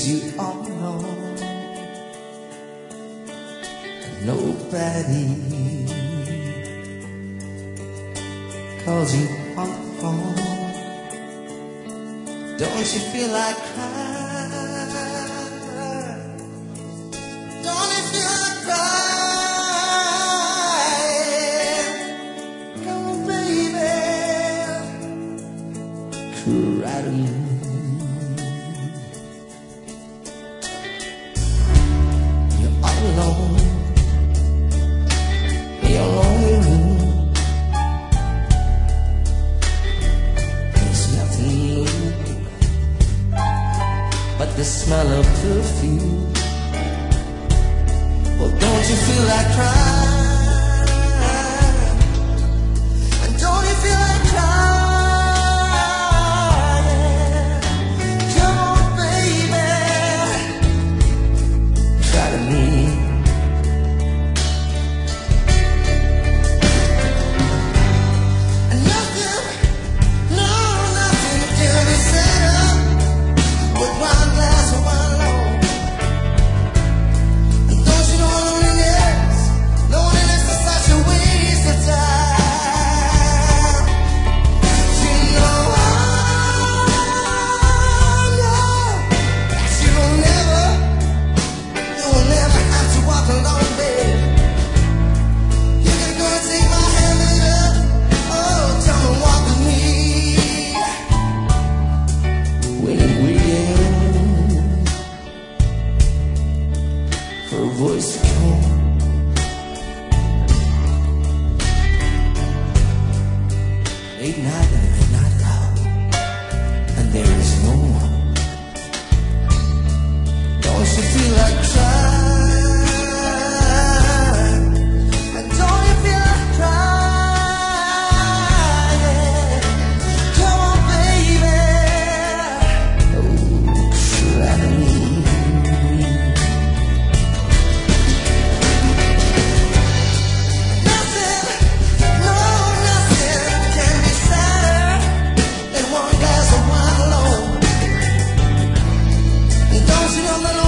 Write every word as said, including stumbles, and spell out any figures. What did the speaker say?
Cause you all know nobody calls you on the phone. Don't you feel like crying? Don't you feel like crying? Come on, baby, cry to me. You're all alone in your lonely room. There's nothing new but the smell of perfume. Well, don't you feel like crying? And don't you feel like crying? Come on, baby, try to me. And nothing, no, nothing can be set up with one glass of wine alone. And don't you know loneliness, loneliness is such a waste of time. You know I know that you will never, you will never have to walk alone, babe. You can go and take my hand, baby. Oh, come and walk with me. When I'm waiting for a voice to come, late night and midnight hour, and there is no one. Don't you feel like crying? And don't you feel like crying? Come on, baby, oh, cry to me. Nothing, no, nothing can be sadder than one glass of wine alone. And don't you know that